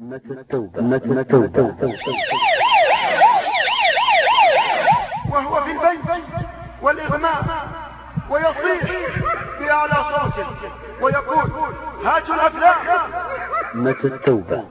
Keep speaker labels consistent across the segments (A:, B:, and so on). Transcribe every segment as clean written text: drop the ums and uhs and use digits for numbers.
A: التوبة.
B: وهو في البيت والإغماء ويصيح بأعلى صوته ويقول: هاتوا الأفلام.
A: متى التوبة؟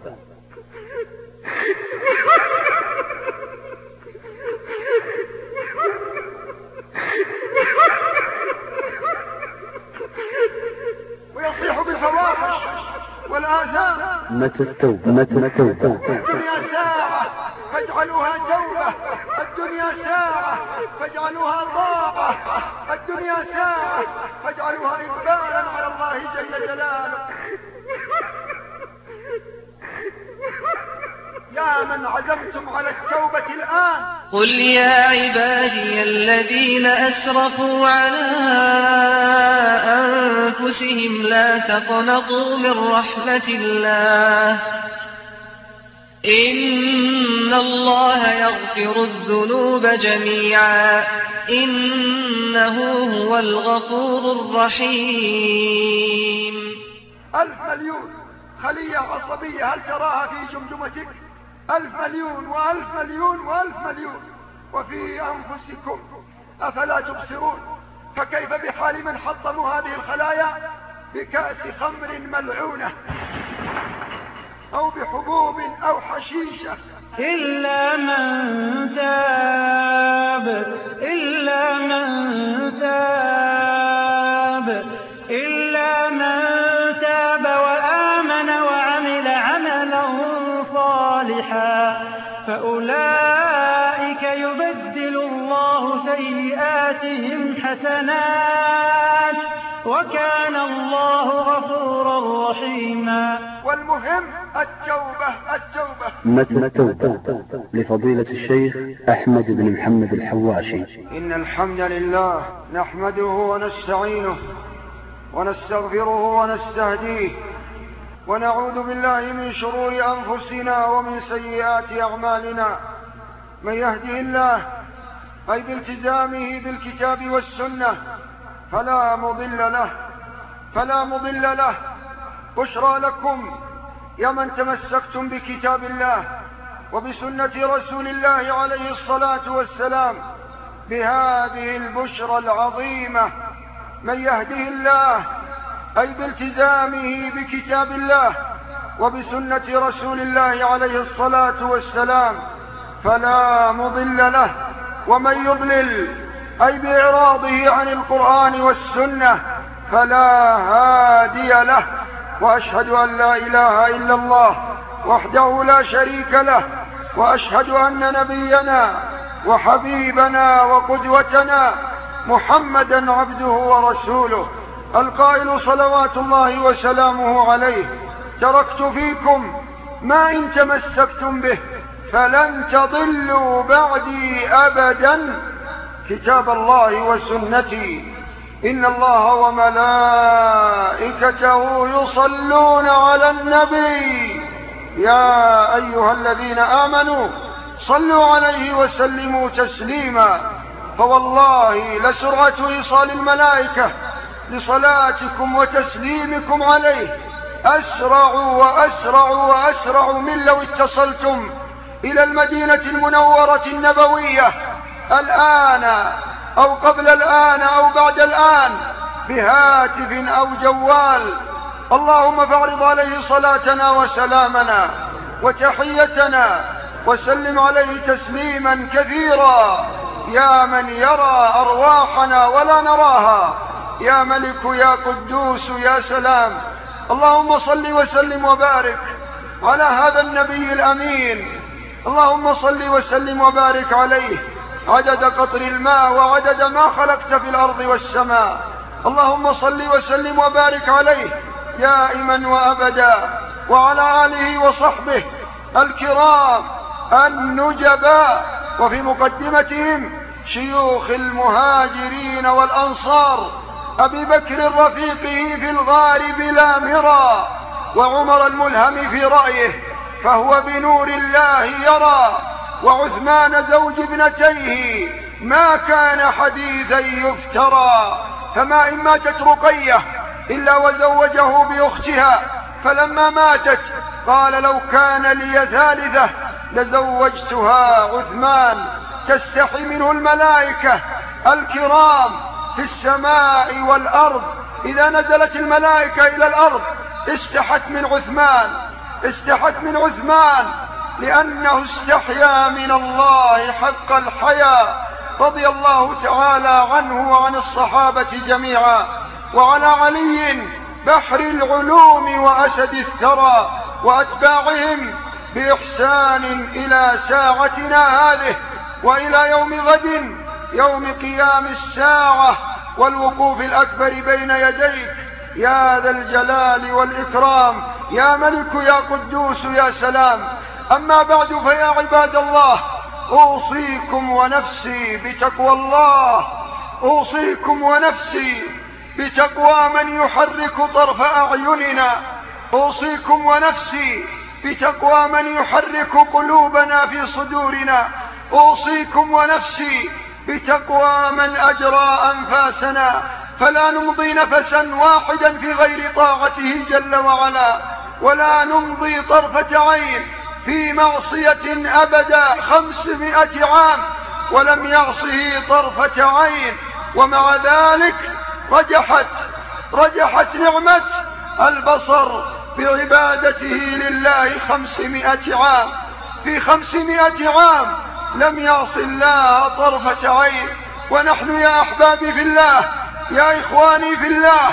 B: ويصيح بالفواحش والآثام.
A: متى التوبة؟
B: الدنيا ساعة فاجعلوها توبة، الدنيا ساعة فاجعلوها طاعة، الدنيا ساعة فاجعلوها إقبالا على الله جل جلاله. يا من عزمتم على التوبة الآن،
C: قل يا عبادي الذين أسرفوا على أنفسهم لا تقنطوا من رحمة الله إن الله يغفر الذنوب جميعا إنه هو الغفور الرحيم.
B: 1,000 مليون خلية عصبية هل تراها في جمجمتك؟ 1,000 مليون و1,000 مليون و1,000 مليون. وفي أنفسكم أفلا تبصرون؟ فكيف بحال من حطموا هذه الخلايا بكأس خمر ملعونة أو بحبوب أو حشيشة؟
D: إلا من تاب وآمن وعمل عملا صالحا فأولئك يبدل الله سيئاتهم حسنات وكان الله غفورا رحيما.
B: والمهم التوبة.
A: متى التوبة؟ لفضيلة الشيخ أحمد بن محمد الحواشي.
B: إن الحمد لله نحمده ونستعينه ونستغفره ونستهديه ونعوذ بالله من شرور أنفسنا ومن سيئات أعمالنا. من يهده الله أي بالتزامه بالكتاب والسنة فلا مضل له. بشرى لكم يا من تمسكتم بكتاب الله وبسنة رسول الله عليه الصلاة والسلام بهذه البشرى العظيمة. من يهده الله أي بالتزامه بكتاب الله وبسنة رسول الله عليه الصلاة والسلام فلا مضل له. ومن يضلل أي بإعراضه عن القرآن والسنة فلا هادي له. وأشهد أن لا إله إلا الله وحده لا شريك له، وأشهد أن نبينا وحبيبنا وقدوتنا محمدا عبده ورسوله القائل صلوات الله وسلامه عليه: تركت فيكم ما إن تمسكتم به فلن تضلوا بعدي أبدا كتاب الله وسنتي. إن الله وملائكته يصلون على النبي يا أيها الذين آمنوا صلوا عليه وسلموا تسليما. فوالله لسرعة إيصال الملائكة لصلاتكم وتسليمكم عليه أسرع من لو اتصلتم إلى المدينة المنورة النبوية الآن أو قبل الآن أو بعد الآن بهاتف أو جوال. اللهم فاعرض عليه صلاتنا وسلامنا وتحيتنا وسلم عليه تسليما كثيرا يا من يرى أرواحنا ولا نراها، يا ملك يا قدوس يا سلام. اللهم صل وسلم وبارك على هذا النبي الأمين. اللهم صل وسلم وبارك عليه عدد قطر الماء وعدد ما خلقت في الأرض والسماء. اللهم صل وسلم وبارك عليه دائما وأبدا وعلى آله وصحبه الكرام النجباء، وفي مقدمتهم شيوخ المهاجرين والأنصار أبي بكر رفيقه في الغار بلا مرى، وعمر الملهم في رأيه فهو بنور الله يرى، وعثمان زوج ابنتيه ما كان حديثا يفترى. فما إن ماتت رقية إلا وزوجه بأختها فلما ماتت قال لو كان لي ثالثة لزوجتها عثمان، تستحي منه الملائكة الكرام في السماء والأرض. إذا نزلت الملائكة إلى الأرض استحت من عثمان لأنه استحيا من الله حق الحياء، رضي الله تعالى عنه وعن الصحابة جميعا. وعلى علي بحر العلوم وأسد الثرى وأتباعهم بإحسان إلى ساعتنا هذه وإلى يوم غد، يوم قيام الساعة والوقوف الأكبر بين يديك يا ذا الجلال والإكرام، يا ملك يا قدوس يا سلام. أما بعد فيا عباد الله، أوصيكم ونفسي بتقوى الله، أوصيكم ونفسي بتقوى من يحرك طرف أعيننا، أوصيكم ونفسي بتقوى من يحرك قلوبنا في صدورنا، أوصيكم ونفسي بتقوى من أجرى أنفاسنا فلا نمضي نفسا واحدا في غير طاعته جل وعلا، ولا نمضي طرفة عين في معصية أبدا 500 عام ولم يعصه طرفة عين، ومع ذلك رجحت نعمة البصر بعبادته لله 500 عام. في 500 عام لم يعص الله طرفة عين. ونحن يا أحبابي في الله، يا إخواني في الله،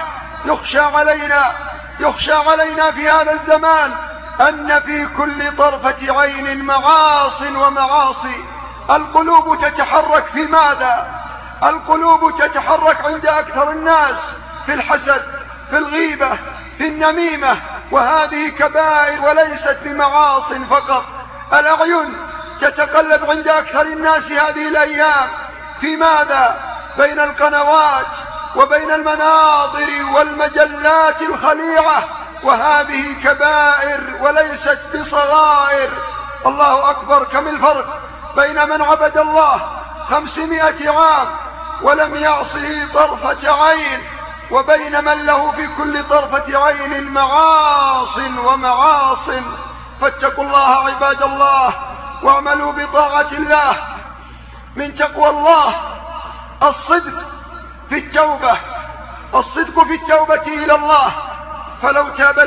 B: يخشى علينا في هذا الزمان أن في كل طرفة عين معاص ومعاصي. القلوب تتحرك في ماذا؟ القلوب تتحرك عند أكثر الناس في الحسد، في الغيبة، في النميمة، وهذه كبائر وليست بمعاص فقط. الأعين تتقلب عند أكثر الناس هذه الأيام في ماذا؟ بين القنوات وبين المناظر والمجلات الخليعة، وهذه كبائر وليست بصغائر. الله أكبر، كم الفرق بين من عبد الله 500 عام ولم يعصه طرفة عين وبين من له في كل طرفة عين معاص ومعاص. فاتقوا الله عباد الله واعملوا بطاعة الله. من تقوى الله الصدق في التوبة، الصدق في التوبة إلى الله. فلو تاب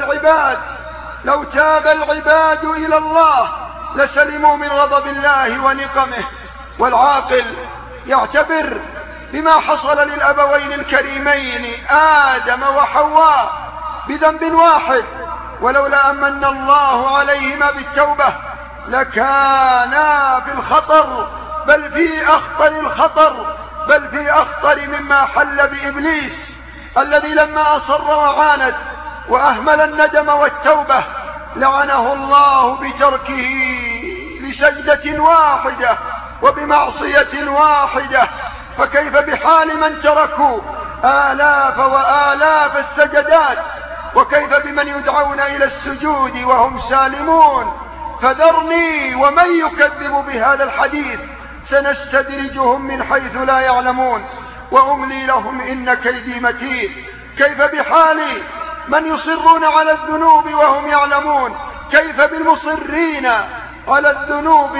B: العباد إلى الله لسلموا من غضب الله ونقمه. والعاقل يعتبر بما حصل للأبوين الكريمين آدم وحواء بذنب واحد، ولولا أمن الله عليهما بالتوبة لكانا في الخطر، بل في أخطر الخطر، بل في أخطر مما حل بإبليس الذي لما أصر وعاند وأهمل الندم والتوبة لعنه الله بتركه لسجدة واحدة وبمعصية واحدة. فكيف بحال من تركوا آلاف وآلاف السجدات؟ وكيف بمن يدعون إلى السجود وهم سالمون؟ فذرني ومن يكذب بهذا الحديث سنستدرجهم من حيث لا يعلمون وأملي لهم إن كيدي متين. كيف بحال من يصرون على الذنوب وهم يعلمون؟ كيف بالمصرين على الذنوب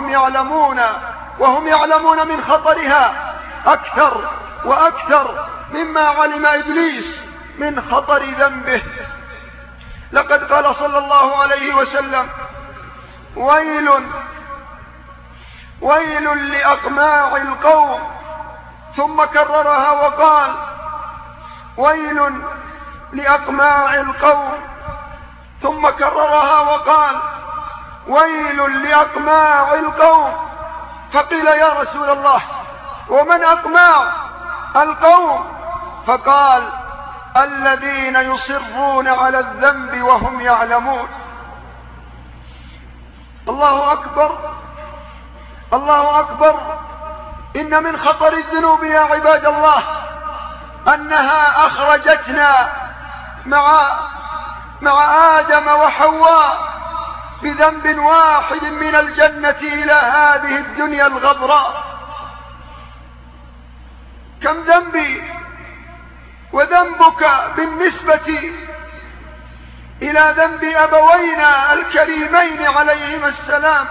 B: وهم يعلمون من خطرها أكثر وأكثر مما علم إبليس من خطر ذنبه. لقد قال صلى الله عليه وسلم: ويل لأقماع القوم، ثم كررها وقال: ويل لأقماع القوم، ثم كررها وقال: ويل لأقماع القوم. فقيل: يا رسول الله ومن أقماع القوم؟ فقال: الذين يصرون على الذنب وهم يعلمون. الله أكبر، الله أكبر. إن من خطر الذنوب يا عباد الله أنها أخرجتنا مع آدم وحواء بذنب واحد من الجنة إلى هذه الدنيا الغبراء. كم ذنبي وذنبك بالنسبة إلى ذنب أبوينا الكريمين عليهما السلام.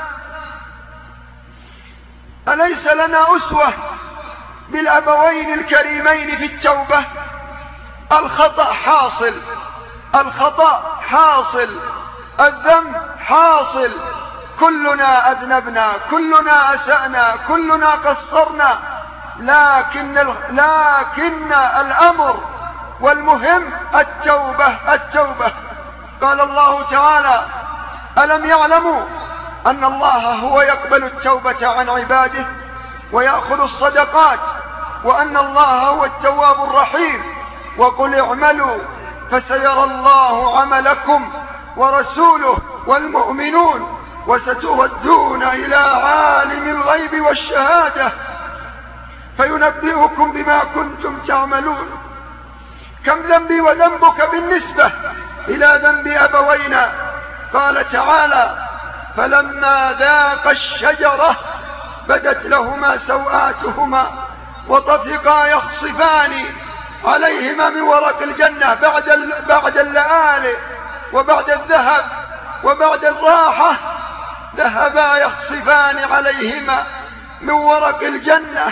B: أليس لنا أسوة بالأبوين الكريمين في التوبة؟ الخطأ حاصل، الخطأ حاصل، الذنب حاصل، كلنا أذنبنا، كلنا أسأنا، كلنا قصرنا، لكن الأمر والمهم التوبة. قال الله تعالى: ألم يعلموا أن الله هو يقبل التوبة عن عباده ويأخذ الصدقات وأن الله هو التواب الرحيم، وقل اعملوا فسيرى الله عملكم ورسوله والمؤمنون وستردون إلى عالم الغيب والشهادة فينبئكم بما كنتم تعملون. كم ذنبي وذنبك بالنسبة إلى ذنب أبوينا؟ قال تعالى: فلما ذاقا الشجرة بدت لهما سوآتهما وطفقا يخصفان عليهما من ورق الجنة. بعد اللآلئ وبعد الذهب وبعد الراحة ذهبا يخصفان عليهما من ورق الجنة،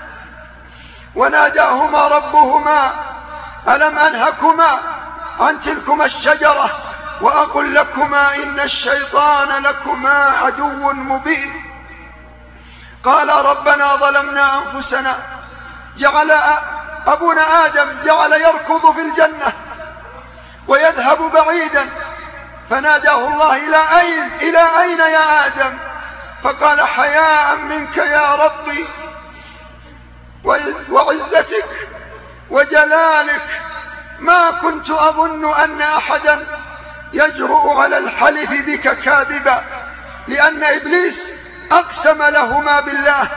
B: وناداهما ربهما: ألم أنهكما عن تلكما الشجرة وأقل لكما إن الشيطان لكما عدو مبين. قال: ربنا ظلمنا أنفسنا. جعل أبونا آدم يركض في الجنة ويذهب بعيدا، فناداه الله: إلى أين يا آدم؟ فقال: حياء منك يا ربي وعزتك وجلالك ما كنت أظن أن أحدا يجرؤ على الحلف بك كاذبا، لأن إبليس أقسم لهما بالله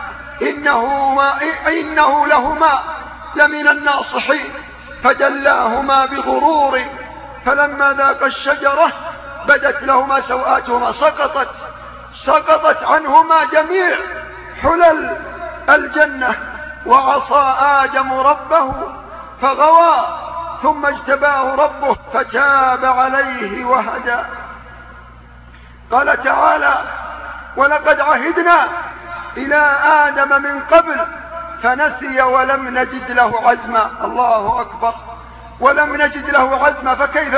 B: إنه لهما لمن الناصحين، فدلاهما بغرور، فلما ذاقا الشجرة بدت لهما سوآتهما، سقطت عنهما جميع حلل الجنة، وعصى آدم ربه فغوى، ثم اجتباه ربه فتاب عليه وهدى. قال تعالى: ولقد عهدنا إلى آدم من قبل فنسي ولم نجد له عزما. الله أكبر! ولم نجد له عزما،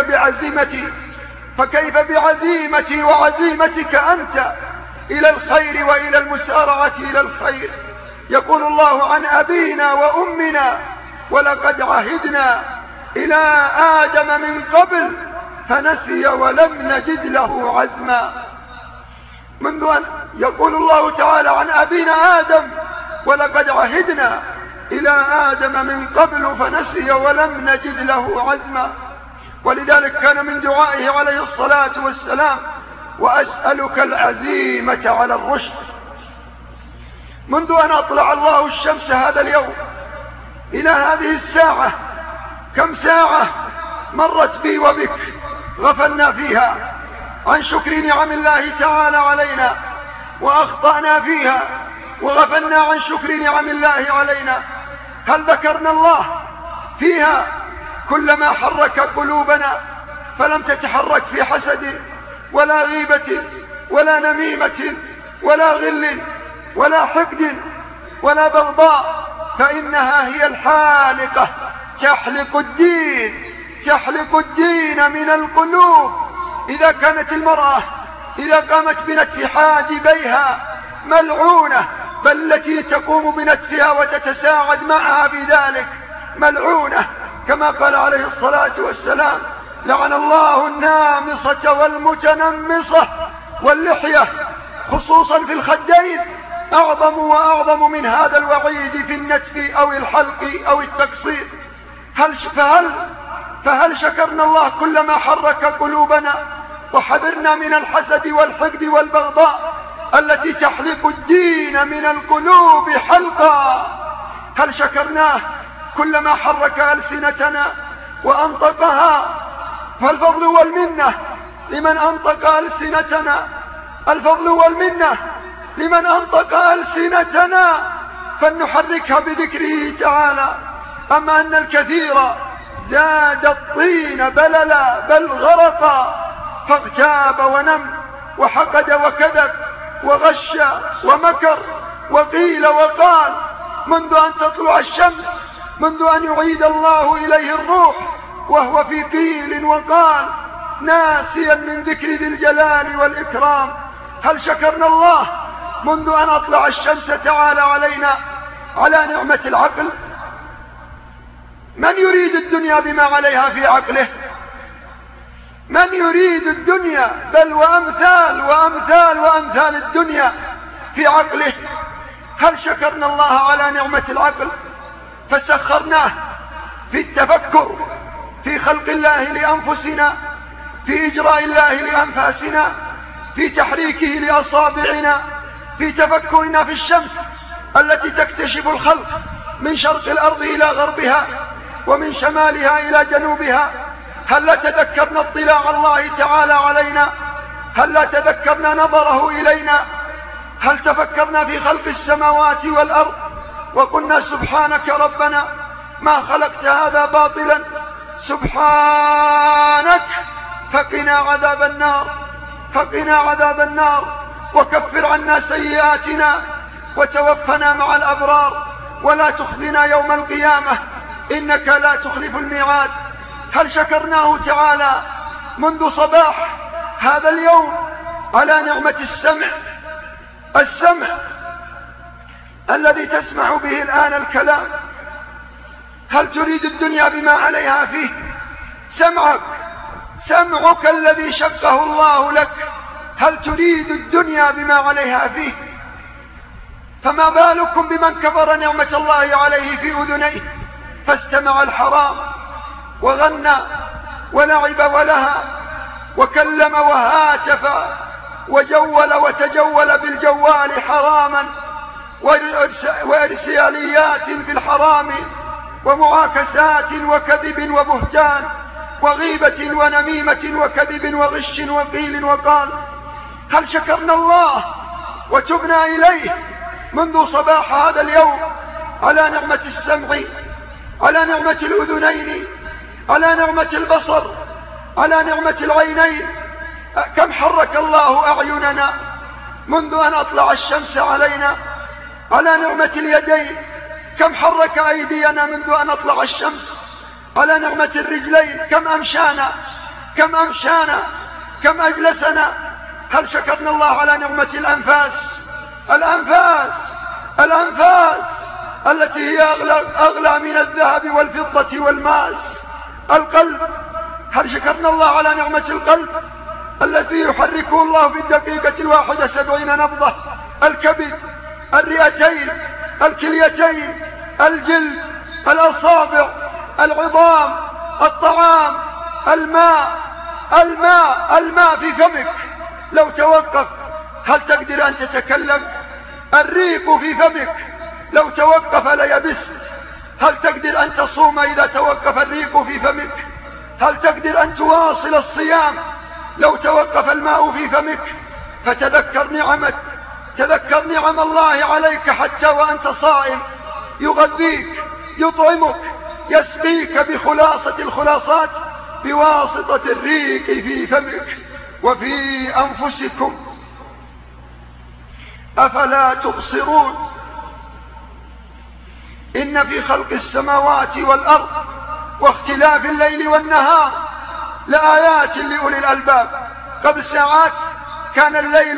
B: فكيف بعزيمتي وعزيمتك أنت إلى الخير وإلى المسارعة إلى الخير. يقول الله عن أبينا وأمنا: ولقد عهدنا إلى آدم من قبل فنسي ولم نجد له عزما. منذ أن يقول الله تعالى عن أبينا آدم: ولقد عهدنا إلى آدم من قبل فنسي ولم نجد له عزما. ولذلك كان من دعائه عليه الصلاة والسلام: وأسألك العزيمة على الرشد. منذ أن أطلع الله الشمس هذا اليوم إلى هذه الساعة، كم ساعة مرت بي وبك غفلنا فيها عن شكر نعم الله تعالى علينا، وأخطأنا فيها وغفلنا عن شكر نعم الله علينا. هل ذكرنا الله فيها كلما حرك قلوبنا فلم تتحرك في حسد ولا غيبة ولا نميمة ولا غل ولا حقد ولا بغضاء؟ فإنها هي الحالقة تحلق الدين من القلوب. إذا كانت المرأة إذا قامت بنتف حاجبيها ملعونة، بل التي تقوم بنتفها وتتساعد معها بذلك ملعونة، كما قال عليه الصلاة والسلام: لعن الله النامصة والمتنمصة. واللحية خصوصا في الخدين أعظم من هذا الوعيد في النتف أو الحلق أو التقصير. فهل شكرنا الله كلما حرك قلوبنا وحذرنا من الحسد والحقد والبغضاء التي تحلق الدين من القلوب حلقا؟ هل شكرناه كلما حرك ألسنتنا وأنطقها؟ فالفضل والمنة لمن أنطق ألسنتنا، الفضل والمنة لمن أنطق ألسنتنا فلنحركها بذكره تعالى. أما أن الكثير زاد الطين بللا بل غرقا، فاغتاب ونم وحقد وكذب وغش ومكر وقيل وقال، منذ أن تطلع الشمس، منذ أن يعيد الله إليه الروح وهو في قيل وقال، ناسيا من ذكر ذي الجلال والإكرام. هل شكرنا الله منذ أن أطلع الشمس تعالى علينا على نعمة العقل؟ من يريد الدنيا بما عليها في عقله؟ من يريد الدنيا بل وأمثال وأمثال وأمثال الدنيا في عقله؟ هل شكرنا الله على نعمة العقل فسخرناه في التفكر في خلق الله لأنفسنا، في إجراء الله لأنفاسنا، في تحريكه لأصابعنا، في تفكرنا في الشمس التي تكتشف الخلق من شرق الأرض إلى غربها ومن شمالها إلى جنوبها؟ هل لا تذكرنا اطلاع الله تعالى علينا؟ هل لا تذكرنا نظره إلينا؟ هل تفكرنا في خلق السماوات والأرض وقلنا سبحانك ربنا ما خلقت هذا باطلا، سبحانك فقنا عذاب النار، فقنا عذاب النار، وكفر عنا سيئاتنا وتوفنا مع الأبرار، ولا تخزنا يوم القيامة إنك لا تخلف الميعاد. هل شكرناه تعالى منذ صباح هذا اليوم على نعمة السمع؟ السمع الذي تسمع به الآن الكلام. هل تريد الدنيا بما عليها فيه؟ سمعك الذي شقه الله لك، هل تريد الدنيا بما عليها فيه؟ فما بالكم بمن كفر نعمة الله عليه في أذنيه فاستمع الحرام وغنى ولعب ولها وكلم وهاتف وجول وتجول بالجوال حراما وإرساليات في الحرام ومعاكسات وكذب وبهتان وغيبة ونميمة وكذب وغش وقيل وقال. هل شكرنا الله وتبنا إليه منذ صباح هذا اليوم على نعمة السمع، على نعمة الأذنين، على نعمة البصر، على نعمة العينين؟ كم حرك الله أعيننا منذ أن أطلع الشمس علينا، على نعمة اليدين، كم حرك أيدينا منذ أن أطلع الشمس، على نعمة الرجلين، كم أمشانا، كم أجلسنا. هل شكرنا الله على نعمة الأنفاس التي هي أغلى من الذهب والفضة والماس؟ القلب، هل شكرنا الله على نعمة القلب الذي يحركه الله في الدقيقة الواحدة 70 نبضة؟ الكبد، الرئتين، الكليتين، الجلد، الأصابع، العظام، الطعام، الماء في فمك لو توقف هل تقدر أن تتكلم؟ الريق في فمك لو توقف ليبست. هل تقدر أن تصوم إذا توقف الريق في فمك؟ هل تقدر أن تواصل الصيام لو توقف الماء في فمك؟ تذكر نعم الله عليك حتى وأنت صائم، يغذيك، يطعمك، يسقيك بخلاصة الخلاصات بواسطة الريق في فمك. وفي أنفسكم أفلا تبصرون؟ إن في خلق السماوات والأرض واختلاف الليل والنهار لآيات لأولي الألباب. قبل ساعات كان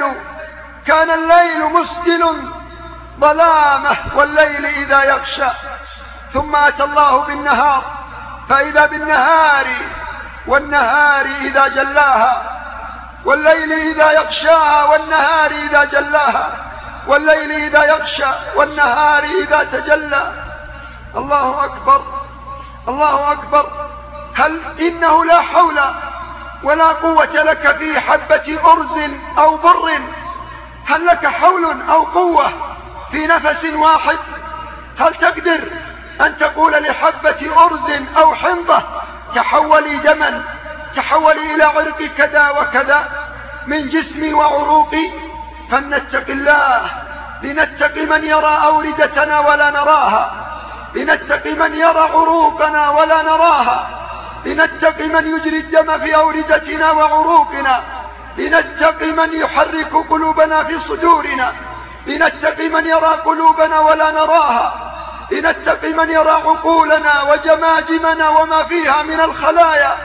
B: الليل مسدل ظلامه والليل إذا يغشى، ثم أتى الله بالنهار فإذا بالنهار والنهار إذا جلاها، والليل إذا يغشاها والنهار إذا جلاها، والليل إذا يغشى والنهار إذا تجلى. الله أكبر، الله أكبر. هل إنه لا حول ولا قوة لك في حبة أرز أو بر؟ هل لك حول أو قوة في نفس واحد؟ هل تقدر أن تقول لحبة أرز أو حنطة تحولي دما، تحولي إلى عرق كذا وكذا من جسمي وعروقي؟ فلنتق الله، لنتق من يرى أوردتنا ولا نراها، لنتق من يرى عروقنا ولا نراها، لنتقي من يجري الدم في أوردتنا وعروقنا، لنتقي من يحرك قلوبنا في صدورنا، لنتقي من يرى قلوبنا ولا نراها، لنتقي من يرى عقولنا وجماجمنا وما فيها من الخلايا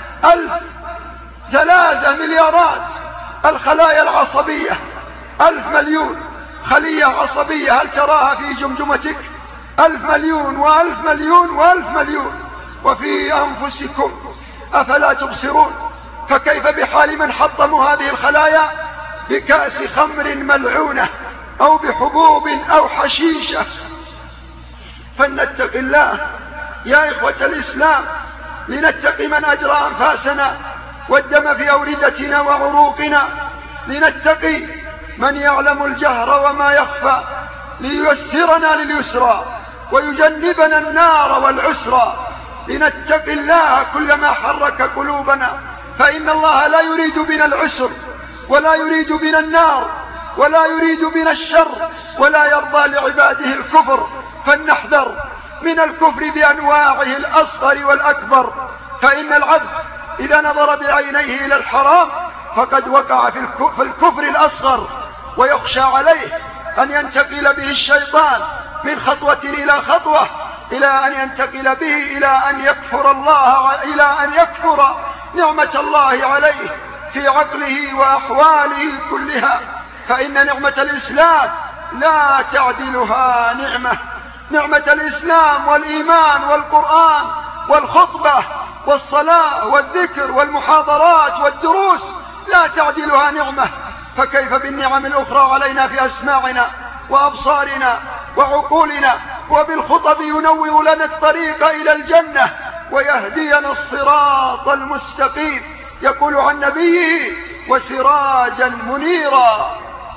B: 3 مليارات الخلايا العصبية، 1,000 مليون خلية عصبية هل تراها في جمجمتك؟ 1,000 مليون و1,000 مليون و1,000 مليون. وفي أنفسكم أفلا تبصرون؟ فكيف بحال من حطموا هذه الخلايا بكأس خمر ملعونة أو بحبوب أو حشيشة؟ فلنتق الله يا إخوة الإسلام، لنتقي من أجرى أنفاسنا والدم في أوردتنا وعروقنا، لنتقي من يعلم الجهر وما يخفى لييسرنا لليسرى ويجنبنا النار والعسرى. لنتقي الله كلما حرك قلوبنا، فإن الله لا يريد بنا العسر ولا يريد بنا النار ولا يريد بنا الشر ولا يرضى لعباده الكفر. فلنحذر من الكفر بأنواعه الأصغر والأكبر، فإن العبد إذا نظر بعينيه إلى الحرام فقد وقع في الكفر الأصغر، ويخشى عليه أن ينتقل به الشيطان من خطوة إلى خطوة إلى أن ينتقل به إلى أن يكفر نعمة الله عليه في عقله وأحواله كلها. فإن نعمة الإسلام لا تعدلها نعمة الإسلام والإيمان والقرآن والخطبة والصلاة والذكر والمحاضرات والدروس لا تعدلها نعمة، فكيف بالنعم الأخرى علينا في أسماعنا وأبصارنا وعقولنا، وبالخطب ينور لنا الطريق إلى الجنة ويهدينا الصراط المستقيم، يقول عن نبيه وسراجا منيرا.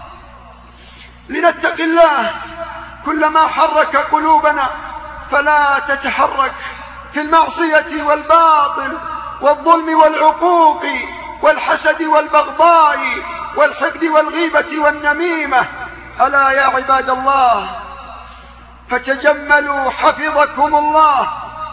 B: لنتق الله كلما حرك قلوبنا، فلا تتحرك في المعصية والباطل والظلم والعقوق والحسد والبغضاء والحقد والغيبة والنميمة. ألا يا عباد الله فتجملوا حفظكم الله،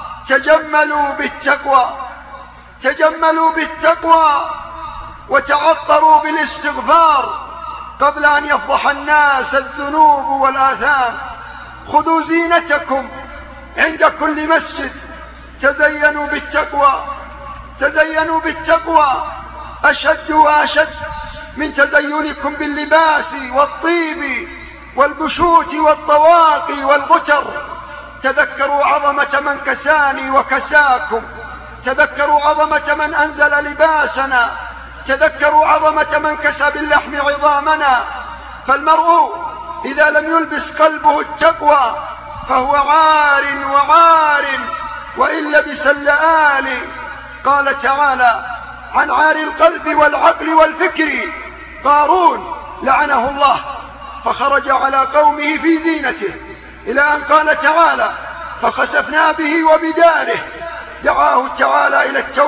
B: تجملوا بالتقوى وتعطروا بالاستغفار قبل أن يفضح الناس الذنوب والآثام. خذوا زينتكم عند كل مسجد، تزينوا بالتقوى أشد وأشد من تزينكم باللباس والطيب والبشوت والطواقي والغتر. تذكروا عظمة من كساني وكساكم، تذكروا عظمة من أنزل لباسنا، تذكروا عظمة من كسى باللحم عظامنا. فالمرء إذا لم يلبس قلبه التقوى فهو عار وإن لبس اللآلي. قال تعالى عن عار القلب والعقل والفكر: قارون لعنه الله فخرج على قومه في زينته، إلى أن قال تعالى: فخسفنا به وبداره. دعاه تعالى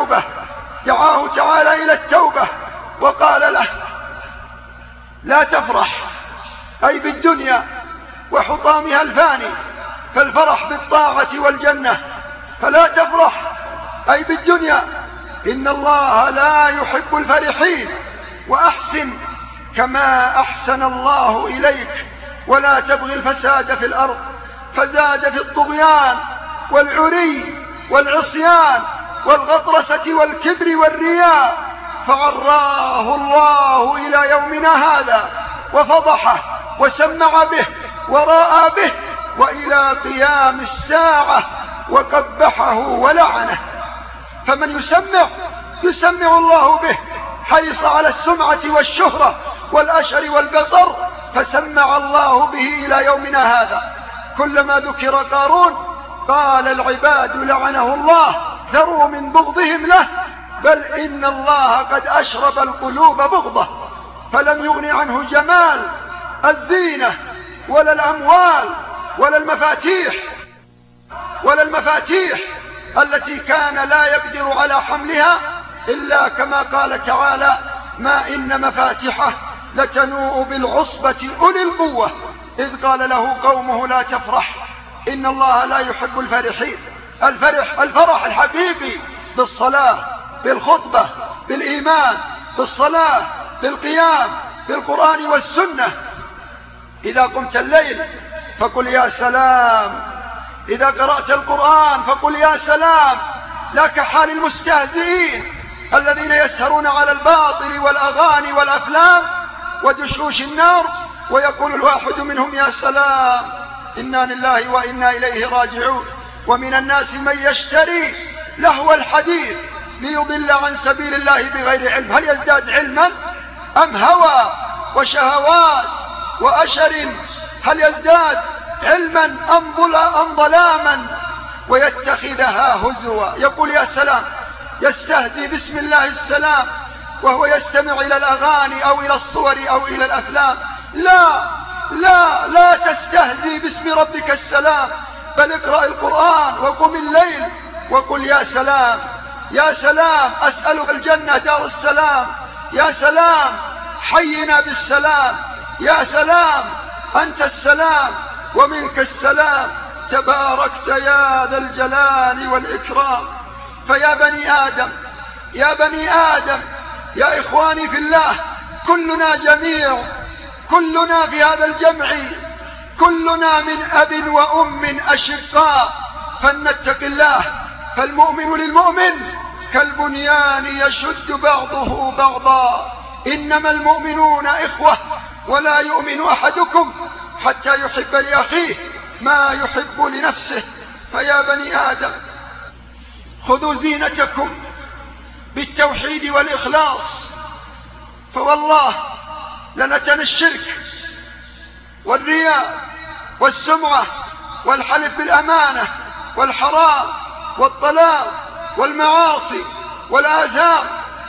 B: إلى التوبة وقال له: لا تفرح، أي بالدنيا وحطامها الفاني، فالفرح بالطاعة والجنة. فلا تفرح أي بالدنيا، إن الله لا يحب الفرحين، وأحسن كما أحسن الله إليك، ولا تبغي الفساد في الأرض. فزاد في الطغيان والعري والعصيان والغطرسة والكبر والرياء، فعراه الله إلى يومنا هذا وفضحه وسمع به ورأى به وإلى قيام الساعة، وقبحه ولعنه. فمن يسمع الله به، حرص على السمعة والشهرة والأشر والبطر، فسمع الله به إلى يومنا هذا. كلما ذكر قارون قال العباد لعنه الله: ذروا من بغضهم له، بل إن الله قد أشرب القلوب بغضه، فلم يغن عنه جمال الزينة ولا الأموال ولا المفاتيح التي كان لا يقدر على حملها، إلا كما قال تعالى: ما إن مفاتحه لتنوء بالعصبة أولي القوة، إذ قال له قومه: لا تفرح إن الله لا يحب الفرحين. الفرح الحقيقي بالصلاة، بالخطبة، بالإيمان، بالصلاة، بالقيام، بالقرآن والسنة. إذا قمت الليل فقل يا سلام، إذا قرأت القرآن فقل يا سلام، لا كحال المستهزئين الذين يسهرون على الباطل والأغاني والأفلام ودشوش النار، ويقول الواحد منهم يا سلام إنا لله وإنا إليه راجعون. ومن الناس من يشتري لهو الحديث ليضل عن سبيل الله بغير علم. هل يزداد علما أم هوى وشهوات وأشر؟ هل يزداد علما أم ظلاما؟ ويتخذها هزوا. يقول يا سلام، يستهزي بسم الله السلام وهو يستمع إلى الأغاني أو إلى الصور أو إلى الأفلام. لا لا لا تستهزي باسم ربك السلام، بل اقرأ القرآن وقم الليل وقل يا سلام يا سلام، أسألك الجنة دار السلام، يا سلام حينا بالسلام، يا سلام أنت السلام ومنك السلام، تباركت يا ذا الجلال والإكرام. فيا بني آدم، يا بني آدم، يا إخواني في الله، كلنا جميع، كلنا في هذا الجمع، كلنا من أب وأم أشقاء، فلنتق الله. فالمؤمن للمؤمن كالبنيان يشد بعضه بعضا، إنما المؤمنون إخوة، ولا يؤمن أحدكم حتى يحب لأخيه ما يحب لنفسه. فيا بني آدم، خذوا زينتكم بالتوحيد والإخلاص، فوالله لنتن الشرك والرياء والسمعة والحلف بالأمانة والحرام والطلاق والمعاصي والآثام،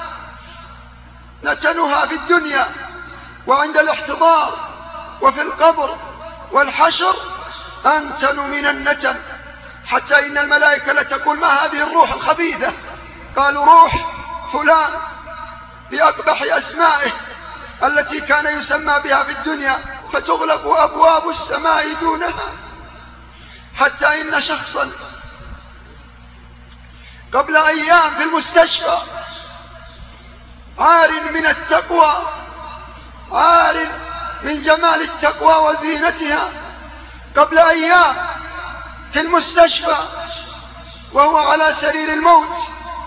B: نتنها في الدنيا وعند الاحتضار وفي القبر والحشر أنتن من النتن، حتى إن الملائكة لتقول ما هذه الروح الخبيثة؟ قالوا روح فلان بأقبح أسمائه التي كان يسمى بها في الدنيا، فتغلق أبواب السماء دونها. حتى إن شخصا قبل أيام في المستشفى عار من التقوى، عار من جمال التقوى وزينتها، قبل أيام في المستشفى وهو على سرير الموت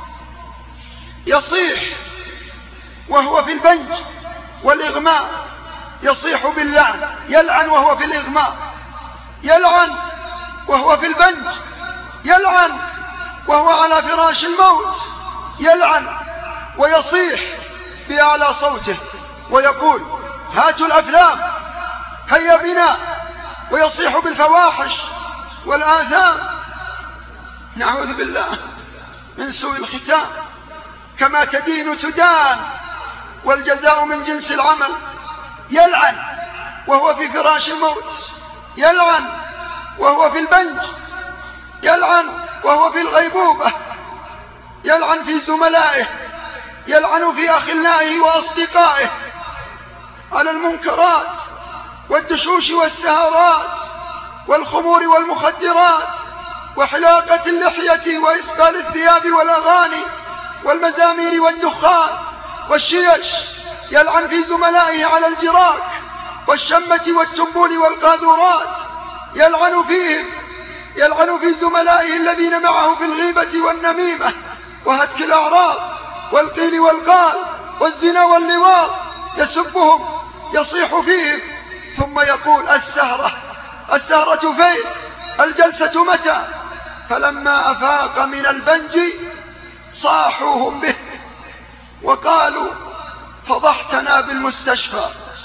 B: يصيح وهو في البنج والإغماء، يصيح باللعن، يلعن وهو في الإغماء، يلعن وهو في البنج، يلعن وهو على فراش الموت، يلعن ويصيح بأعلى صوته ويقول هاتوا الأفلام هيا بنا، ويصيح بالفواحش والآثام. نعوذ بالله من سوء الختام. كما تدين تدان والجزاء من جنس العمل. يلعن وهو في فراش الموت، يلعن وهو في البنج، يلعن وهو في الغيبوبة، يلعن في زملائه، يلعن في أخلائه وأصدقائه على المنكرات والدشوش والسهرات والخمور والمخدرات وحلاقة اللحية وإسبال الثياب والأغاني والمزامير والدخان والشيش. يلعن في زملائه على الجراك والشمة والتنبول والقاذورات، يلعن فيهم، يلعن في زملائه الذين معه في الغيبة والنميمة وهتك الأعراض والقيل والقال والزنا واللواط، يسبهم، يصيح فيهم، ثم يقول السهرة فين؟ الجلسة متى؟ فلما أفاق من البنج صاحوهم به وقالوا فضحتنا بالمستشفى.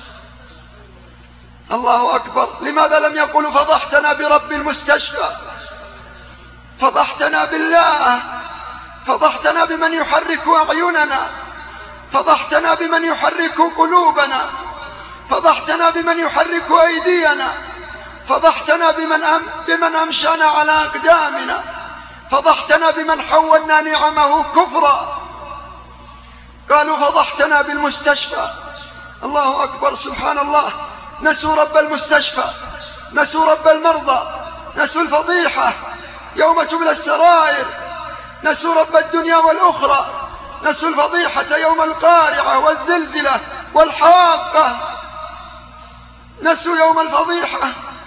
B: الله أكبر. لماذا لم يقولوا فضحتنا برب المستشفى؟ فضحتنا بالله، فضحتنا بمن يحرك أعيننا، فضحتنا بمن يحرك قلوبنا، فضحتنا بمن يحرك أيدينا، فضحتنا بمن أمشانا على أقدامنا، فضحتنا بمن حولنا نعمه كفرا. قالوا فضحتنا بالمستشفى. الله أكبر. سبحان الله. نسوا رب المستشفى، نسوا رب المرضى، نسوا الفضيحة يوم تبلى السرائر، نسوا رب الدنيا والأخرى، نسوا الفضيحة يوم القارعة والزلزلة والحاقة، نسوا يوم الفضيحة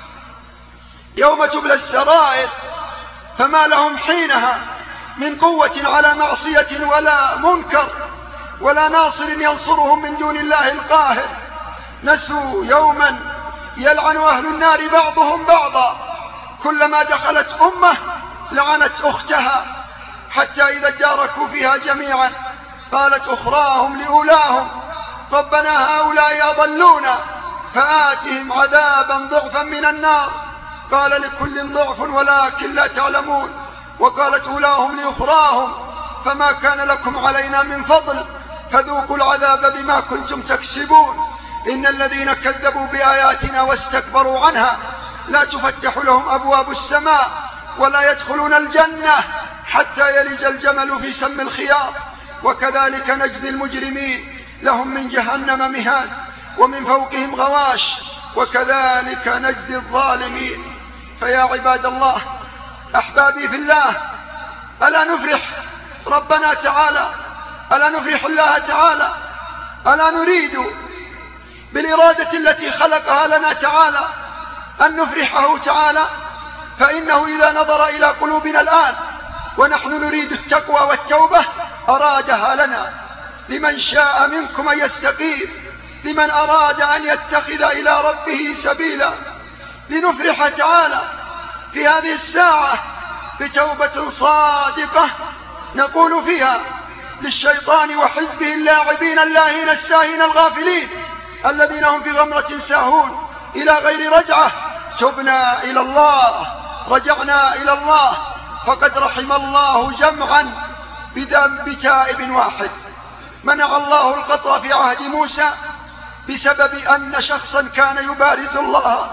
B: يوم تبلى السرائر، فما لهم حينها من قوة على معصية ولا منكر ولا ناصر ينصرهم من دون الله القاهر. نسوا يوما يلعن أهل النار بعضهم بعضا، كلما دخلت أمة لعنت أختها، حتى إذا اداركوا فيها جميعا قالت أخراهم لأولاهم ربنا هؤلاء أضلونا فآتهم عذابا ضعفا من النار، قال لكل ضعف ولكن لا تعلمون. وقالت أولاهم لأخراهم فما كان لكم علينا من فضل فذوقوا العذاب بما كنتم تكسبون، إن الذين كذبوا بآياتنا واستكبروا عنها لا تفتح لهم أبواب السماء ولا يدخلون الجنة حتى يلج الجمل في سم الخياط، وكذلك نجزي المجرمين، لهم من جهنم مهاد ومن فوقهم غواش وكذلك نجزي الظالمين. فيا عباد الله أحبابي في الله، ألا نفرح ربنا تعالى، ألا نفرح الله تعالى، ألا نريد بالإرادة التي خلقها لنا تعالى أن نفرحه تعالى؟ فإنه إذا نظر إلى قلوبنا الآن ونحن نريد التقوى والتوبة أرادها لنا، لمن شاء منكم أن يستقيم، لمن أراد أن يتخذ إلى ربه سبيلا، لنفرح تعالى في هذه الساعة بتوبة صادقة نقول فيها للشيطان وحزبه اللاعبين اللاهين الساهين الغافلين الذين هم في غمرة ساهون إلى غير رجعة: تبنا إلى الله، رجعنا إلى الله، فقد رحم الله جمعا بذنب تائب واحد. منع الله القطر في عهد موسى بسبب أن شخصا كان يبارز الله،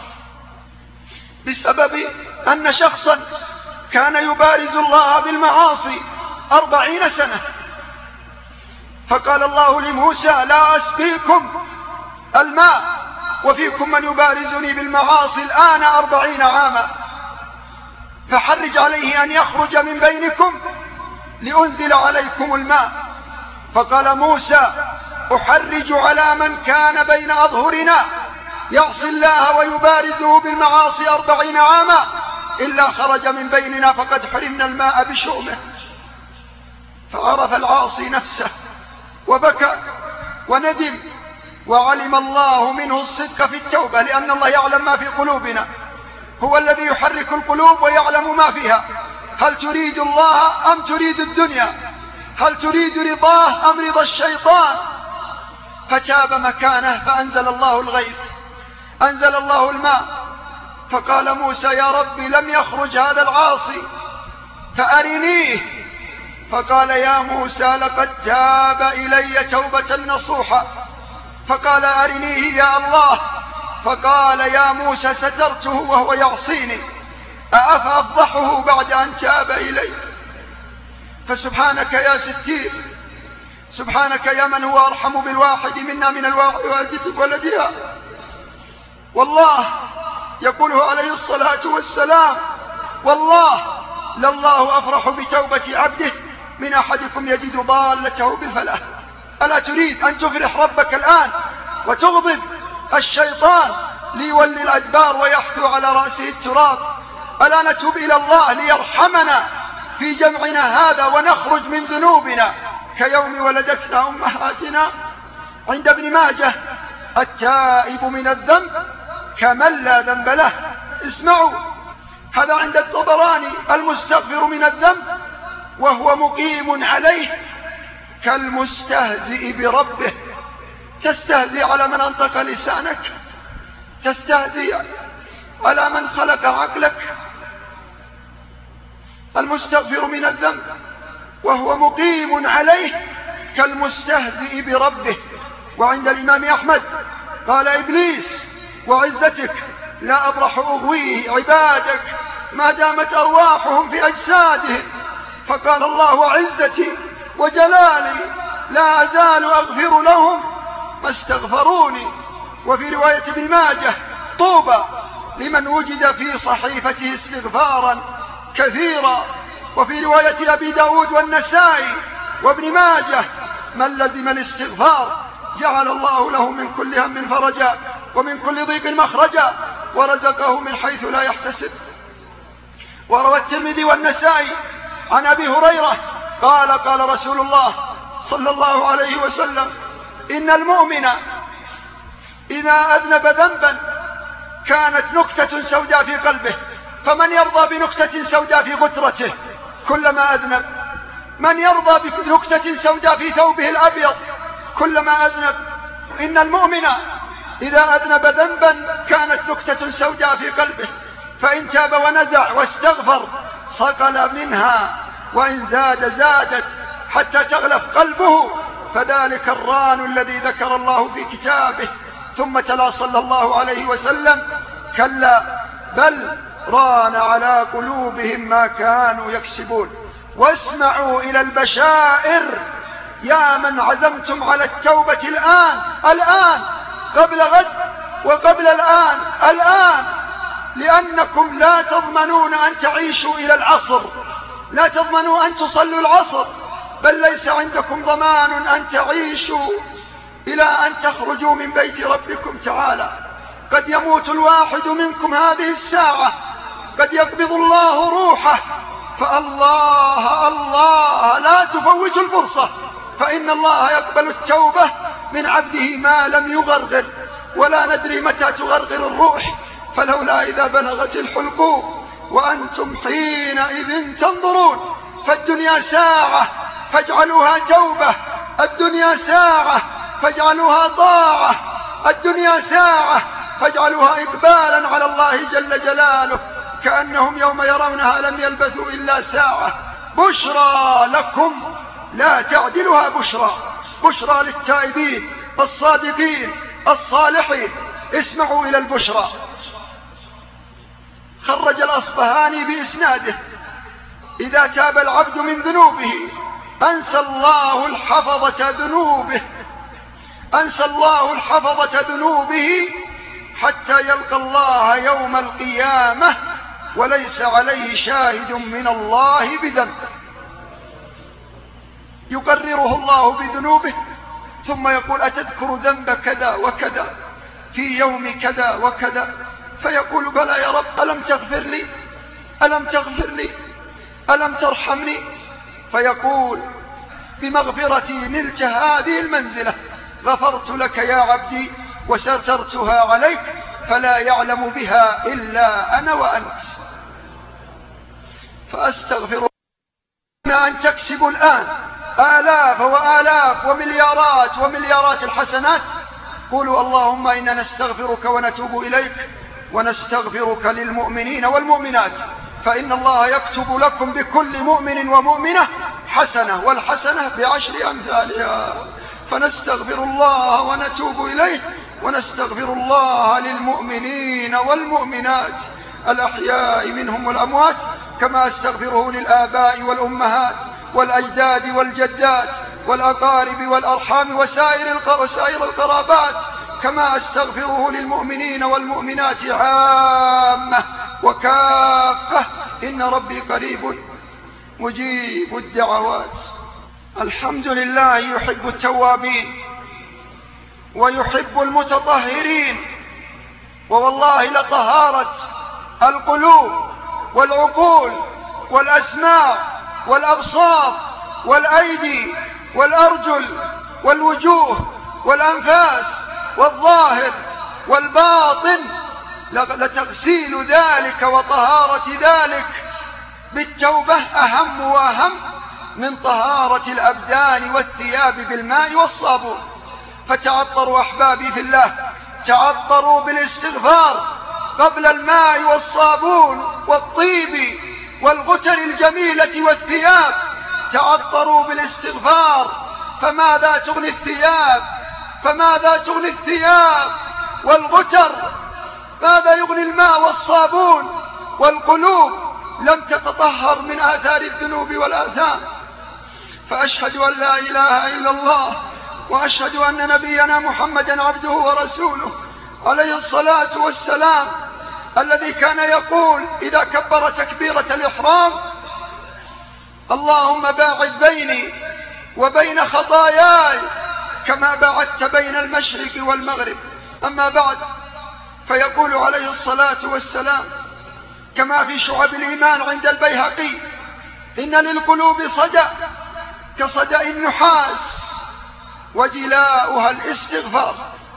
B: بسبب أن شخصا كان يبارز الله بالمعاصي 40 سنة، فقال الله لموسى: لا أسقيكم الماء وفيكم من يبارزني بالمعاصي الآن 40 عاما، فحرج عليه أن يخرج من بينكم لأنزل عليكم الماء. فقال موسى: أحرج على من كان بين أظهرنا يعصي الله ويبارزه بالمعاصي 40 عاما إلا خرج من بيننا فقد حرمنا الماء بشؤمه. فعرف العاصي نفسه وبكى وندم، وعلم الله منه الصدق في التوبة، لأن الله يعلم ما في قلوبنا، هو الذي يحرك القلوب ويعلم ما فيها. هل تريد الله أم تريد الدنيا؟ هل تريد رضاه أم رضا الشيطان؟ فتاب مكانه فأنزل الله الغيث، أنزل الله الماء. فقال موسى: يا ربي لم يخرج هذا العاصي فأرنيه. فقال: يا موسى لقد تاب إلي توبة نصوحا. فقال: أرنيه يا الله. فقال: يا موسى سترته وهو يعصيني، أفأفضحه بعد أن تاب إلي؟ فسبحانك يا ستير، سبحانك يا من هو أرحم بالواحد منا من والدة ولدها. والله يقوله عليه الصلاة والسلام: والله لله أفرح بتوبة عبده من أحدكم يجد ضالته بالفلاح. ألا تريد أن تفرح ربك الآن وتغضب الشيطان ليولي الأدبار ويحثو على رأسه التراب؟ ألا نتوب إلى الله ليرحمنا في جمعنا هذا ونخرج من ذنوبنا كيوم ولدتنا أمهاتنا؟ عند ابن ماجه: التائب من الذنب كمن لا ذنب له. اسمعوا، هذا عند الطبراني: المستغفر من الذنب وهو مقيم عليه كالمستهزئ بربه. تستهزئ على من أنطق لسانك؟ تستهزئ على من خلق عقلك؟ المستغفر من الذنب وهو مقيم عليه كالمستهزئ بربه. وعند الإمام أحمد قال: إبليس وعزتك لا أبرح أغويه عبادك ما دامت أرواحهم في أجسادهم. فقال الله: وعزتي وجلالي لا أزال أغفر لهم ما استغفروني. وفي رواية ابن ماجه: طوبى لمن وجد في صحيفته استغفارا كثيرا وفي رواية أبي داود والنسائي وابن ماجه: من لزم الاستغفار جعل الله له من كل هم فرجا ومن كل ضيق مخرجا ورزقه من حيث لا يحتسب. وروى الترمذي والنسائي عن أبي هريرة قال: قال رسول الله صلى الله عليه وسلم: إن المؤمن إذا أذنب ذنبا كانت نكتة سوداء في قلبه، فمن يرضى بنكتة سوداء في غترته كلما أذنب؟ من يرضى بنكتة سوداء في ثوبه الأبيض كلما أذنب؟ إن المؤمن إذا أذنب ذنبا كانت نكتة سوداء في قلبه، فإن تاب ونزع واستغفر صقل منها، وإن زادت حتى تغلف قلبه، فذلك الران الذي ذكر الله في كتابه. ثم تلا صلى الله عليه وسلم: كلا بل ران على قلوبهم ما كانوا يكسبون. واسمعوا إلى البشائر يا من عزمتم على التوبة الآن قبل غد وقبل الآن، لأنكم لا تضمنون أن تعيشوا إلى العصر، لا تضمنوا أن تصلوا العصر، بل ليس عندكم ضمان أن تعيشوا إلى أن تخرجوا من بيت ربكم تعالى. قد يموت الواحد منكم هذه الساعة، قد يقبض الله روحه، فالله لا تفوت الفرصة، فإن الله يقبل التوبة من عبده ما لم يغرغر، ولا ندري متى تغرغر الروح، فلولا إذا بلغت الحلقوم وأنتم حينئذ تنظرون. فالدنيا ساعة فاجعلوها توبة، الدنيا ساعة فاجعلوها طاعة، الدنيا ساعة فاجعلوها إقبالا على الله جل جلاله، كأنهم يوم يرونها لم يلبثوا إلا ساعة. بشرى لكم لا تعدلها بشرى للتائبين الصادقين الصالحين. اسمعوا إلى البشرى. خرج الأصبهاني بإسناده: إذا تاب العبد من ذنوبه أنسى الله الحفظة ذنوبه حتى يلقى الله يوم القيامة وليس عليه شاهد من الله بذنب. يقرره الله بذنوبه ثم يقول: أتذكر ذنب كذا وكذا في يوم كذا وكذا؟ فيقول: بلى يا رب، ألم تغفر لي ألم ترحمني؟ فيقول: بمغفرتي نلت هذه المنزلة، غفرت لك يا عبدي وسترتها عليك، فلا يعلم بها إلا أنا وأنت. فأستغفر أن تكسبوا الآن آلاف وآلاف ومليارات الحسنات. قولوا: اللهم إنا نستغفرك ونتوب إليك ونستغفرك للمؤمنين والمؤمنات، فإن الله يكتب لكم بكل مؤمن ومؤمنة حسنة، والحسنة ب10 أمثالها. فنستغفر الله ونتوب إليه ونستغفر الله للمؤمنين والمؤمنات الأحياء منهم والأموات، كما أستغفره للآباء والأمهات والأجداد والجدات والأقارب والأرحام وسائر القرابات، كما أستغفره للمؤمنين والمؤمنات عامة وكافة. إن ربي قريب مجيب الدعوات. الحمد لله يحب التوابين ويحب المتطهرين. ووالله لطهارة القلوب والعقول والأسماع والأبصار والأيدي والأرجل والوجوه والأنفاس والظاهر والباطن لتغسيل ذلك وطهارة ذلك بالتوبة أهم وأهم من طهارة الأبدان والثياب بالماء والصابون. فتعطروا أحبابي في الله، تعطروا بالاستغفار قبل الماء والصابون والطيب والغتر الجميلة والثياب. تعطروا بالاستغفار، فماذا تغني الثياب والغتر؟ ماذا يغني الماء والصابون والقلوب لم تتطهر من آثار الذنوب والآثام؟ فأشهد أن لا إله إلا الله، وأشهد أن نبينا محمدا عبده ورسوله عليه الصلاة والسلام، الذي كان يقول إذا كبر تكبيرة الإحرام: اللهم باعد بيني وبين خطاياي كما باعدت بين المشرق والمغرب. أما بعد، فيقول عليه الصلاة والسلام كما في شعب الإيمان عند البيهقي: إن للقلوب صدأ كصدأ النحاس وجلاؤها الاستغفار.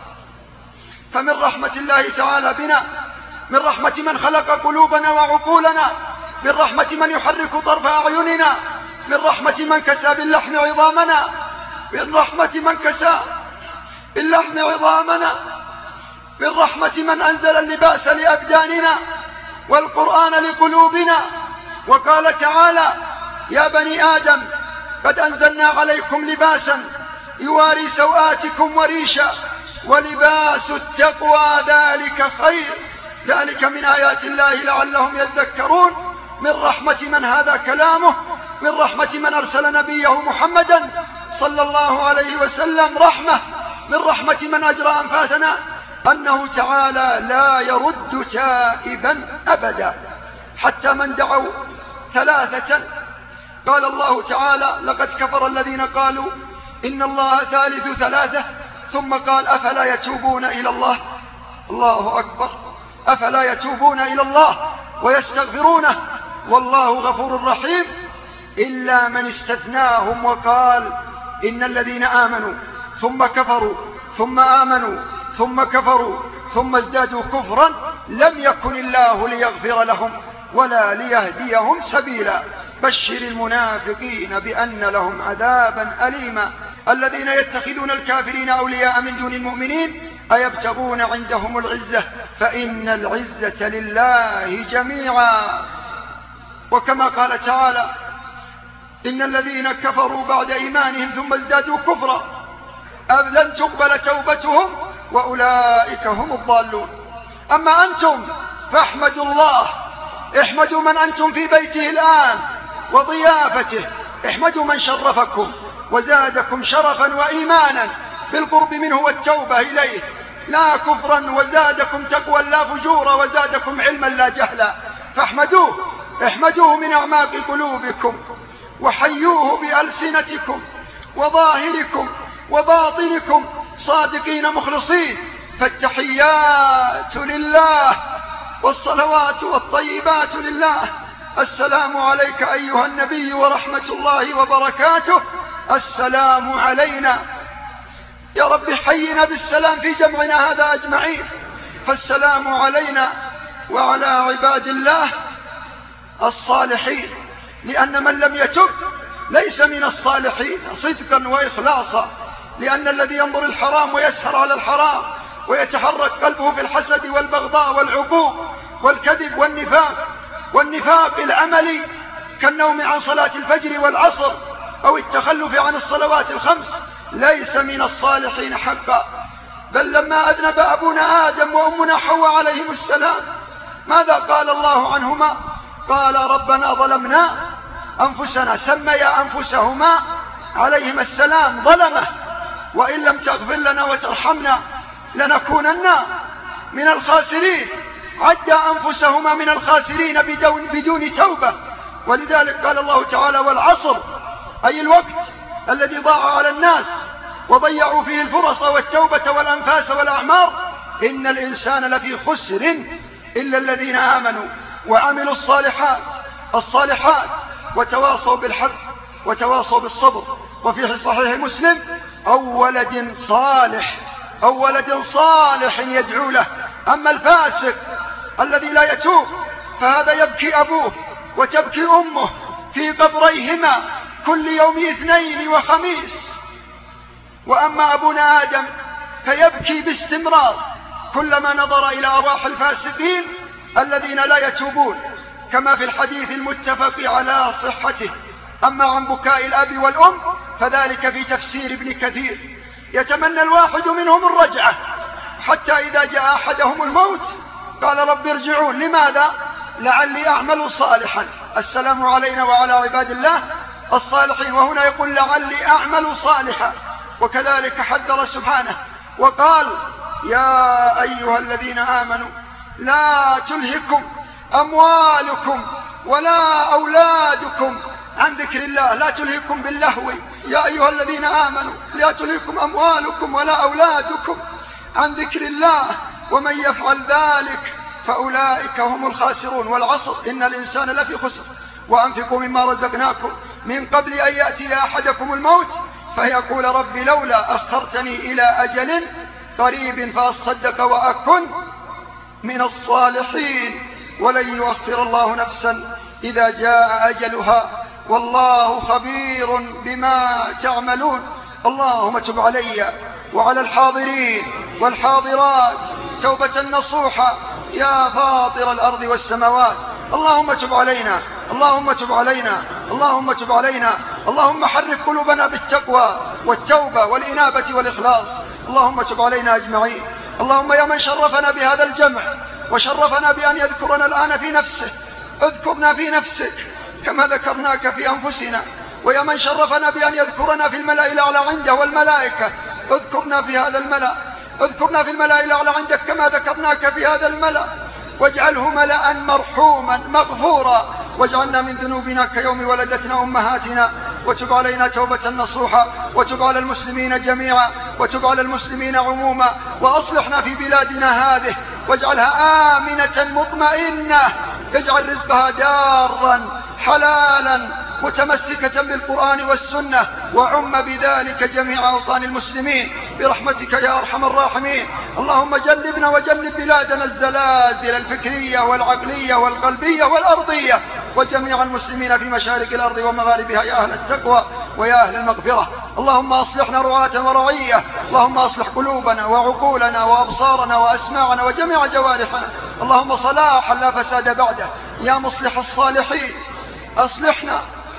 B: فمن رحمة الله تعالى بنا، من رحمة من خلق قلوبنا وعقولنا، من رحمة من يحرك طرف أعيننا، من رحمة من كسى باللحم عظامنا، من رحمة من كسى باللحم عظامنا، من رحمة من أنزل اللباس لأبداننا والقرآن لقلوبنا. وقال تعالى: يا بني آدم قد أنزلنا عليكم لباسا يواري سوآتكم وريشا ولباس التقوى ذلك خير، ذلك من آيات الله لعلهم يذكرون. من رحمة من هذا كلامه، من رحمة من أرسل نبيه محمدا صلى الله عليه وسلم رحمة، من رحمة من أجرى أنفاسنا أنه تعالى لا يرد تائبا أبدا حتى من دعوا ثلاثة. قال الله تعالى: لقد كفر الذين قالوا إن الله ثالث ثلاثة، ثم قال: أفلا يتوبون إلى الله. الله أكبر! أفلا يتوبون إلى الله ويستغفرونه والله غفور رحيم، إلا من استثناهم وقال: إن الذين آمنوا ثم كفروا ثم آمنوا ثم كفروا ثم ازدادوا كفرا لم يكن الله ليغفر لهم ولا ليهديهم سبيلا. بشر المنافقين بأن لهم عذابا أليما. الذين يتخذون الكافرين أولياء من دون المؤمنين أيبتغون عندهم العزة فإن العزة لله جميعا. وكما قال تعالى: إن الذين كفروا بعد إيمانهم ثم ازدادوا كفرا لن تقبل توبتهم وأولئك هم الضالون. أما أنتم فاحمدوا الله، احمدوا من أنتم في بيته الآن وضيافته، احمدوا من شرفكم وزادكم شرفا وإيمانا بالقرب منه والتوبة إليه، لا كفرا، وزادكم تقوى لا فجورا، وزادكم علما لا جهلا. فاحمدوه، احمدوه من أعماق قلوبكم، وحيوه بألسنتكم وظاهركم وباطنكم صادقين مخلصين. فالتحيات لله والصلوات والطيبات لله. السلام عليك أيها النبي ورحمة الله وبركاته. السلام علينا. يا رب حينا بالسلام في جمعنا هذا أجمعين. فالسلام علينا وعلى عباد الله الصالحين، لأن من لم يتب ليس من الصالحين صدقا وإخلاصا، لأن الذي ينظر الحرام ويسهر على الحرام ويتحرك قلبه في الحسد والبغضاء والعقوق والكذب والنفاق العملي كالنوم عن صلاة الفجر والعصر أو التخلف عن الصلوات الخمس ليس من الصالحين حقا. بل لما أذنب أبونا آدم وأمنا حواء عليهم السلام ماذا قال الله عنهما؟ قال: ربنا ظلمنا أنفسنا. سميا أنفسهما عليهما السلام ظلمه، وإن لم تغفر لنا وترحمنا لنكونن من الخاسرين. عد أنفسهما من الخاسرين بدون توبة. ولذلك قال الله تعالى: والعصر، أي الوقت الذي ضاع على الناس وضيعوا فيه الفرص والتوبة والأنفاس والأعمار، إن الإنسان لفي خسر إلا الذين آمنوا وعملوا الصالحات وتواصوا بالحق وتواصوا بالصبر. وفي صحيح مسلم: أو ولد صالح يدعو له. أما الفاسق الذي لا يتوب فهذا يبكي أبوه وتبكي أمه في قبريهما كل يوم اثنين وخميس. وأما أبونا آدم فيبكي باستمرار كلما نظر إلى أرواح الفاسقين الذين لا يتوبون، كما في الحديث المتفق على صحته. أما عن بكاء الأب والأم فذلك في تفسير ابن كثير. يتمنى الواحد منهم الرجعة حتى إذا جاء أحدهم الموت قال: رب ارجعون. لماذا؟ لعلي أعمل صالحا. السلام علينا وعلى عباد الله الصالحين. وهنا يقول: لعلي أعمل صالحا. وكذلك حذر سبحانه وقال: يا أيها الذين آمنوا لا تلهكم أموالكم ولا أولادكم عن ذكر الله، لا تلهكم باللهو يا أيها الذين آمنوا لا تلهكم أموالكم ولا أولادكم عن ذكر الله، ومن يفعل ذلك فأولئك هم الخاسرون. والعصر إن الإنسان لفي خسر. وأنفقوا مما رزقناكم من قبل أن يأتي أحدكم الموت فيقول رب لولا أخرتني إلى أجل قريب فأصدق وأكن من الصالحين، ولن يؤخر الله نفسا إذا جاء أجلها، والله خبير بما تعملون. اللهم تب علي وعلى الحاضرين والحاضرات توبة نصوحة يا فاطر الأرض والسماوات. اللهم تب علينا، اللهم تب علينا، اللهم تب علينا. اللهم حرك قلوبنا بالتقوى والتوبة والإنابة والإخلاص. اللهم تب علينا أجمعين. اللهم يا من شرفنا بهذا الجمع وشرفنا بأن يذكرنا الآن في نفسه، اذكرنا في نفسك كما ذكرناك في أنفسنا. ويا من شرفنا بأن يذكرنا في الملأ الأعلى عنده والملائكة، اذكرنا في هذا الملأ، اذكرنا في الملأ الأعلى عندك كما ذكرناك في هذا الملأ، واجعله ملأ مرحوما مغفورا، واجعلنا من ذنوبنا كيوم ولدتنا أمهاتنا، وتب علينا توبة نصوحا، وتب على المسلمين جميعا، وتب على المسلمين عموما، وأصلحنا في بلادنا هذه، واجعلها آمنة مطمئنة، اجعل رزقها دارا حلالا متمسكة بالقرآن والسنة، وعم بذلك جميع أوطان المسلمين برحمتك يا أرحم الراحمين. اللهم جنبنا وجنب بلادنا الزلازل الفكرية والعقلية والقلبية والأرضية، وجميع المسلمين في مشارق الأرض ومغاربها يا أهل التقوى ويا أهل المغفرة. اللهم أصلحنا رعاة ورعية، اللهم أصلح قلوبنا وعقولنا وأبصارنا وأسماعنا وجميع جوارحنا، اللهم صلاحا لا فساد بعده. يا مصلح الصالحين أصلحنا،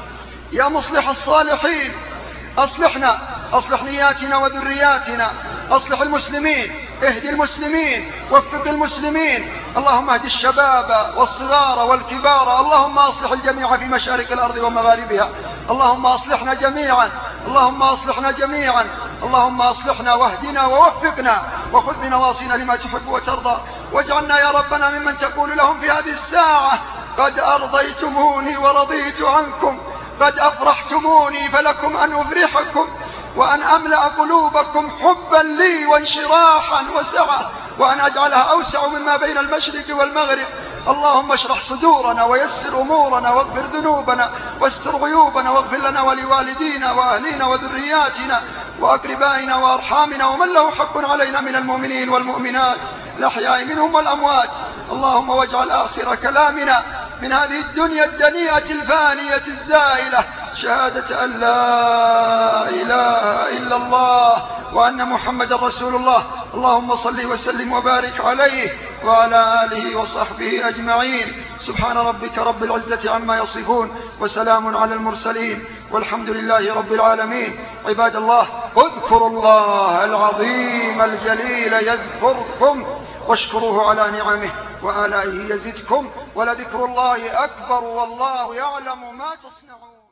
B: يا مصلح الصالحين أصلحنا، أصلح نياتنا وذرياتنا، أصلح المسلمين، اهد المسلمين، وفق المسلمين. اللهم اهد الشباب والصغار والكبار، اللهم أصلح الجميع في مشارق الأرض ومغاربها. اللهم أصلحنا جميعا، اللهم أصلحنا جميعا، اللهم أصلحنا واهدنا ووفقنا، وخذ بنواصينا لما تحب وترضى، واجعلنا يا ربنا ممن تقول لهم في هذه الساعة قد أرضيتموني ورضيت عنكم، قد أفرحتموني فلكم أن أفرحكم، وأن أملأ قلوبكم حبا لي وانشراحا وسعة، وأن أجعلها أوسع مما بين المشرق والمغرب. اللهم اشرح صدورنا ويسر أمورنا واغفر ذنوبنا واستر غيوبنا، واغفر لنا ولوالدينا وأهلينا وذرياتنا وأقربائنا وأرحامنا ومن له حق علينا من المؤمنين والمؤمنات الأحياء منهم والأموات. اللهم واجعل آخر كلامنا من هذه الدنيا الدنيئة الفانية الزائلة شهادة أن لا إله إلا الله وأن محمد رسول الله. اللهم صل وسلم وبارك عليه وعلى آله وصحبه أجمعين. سبحان ربك رب العزة عما يصفون، وسلام على المرسلين، والحمد لله رب العالمين. عباد الله، اذكروا الله العظيم الجليل يذكركم، واشكروه على نعمه وآلائه يزدكم، ولذكر الله أكبر والله يعلم ما تصنعون.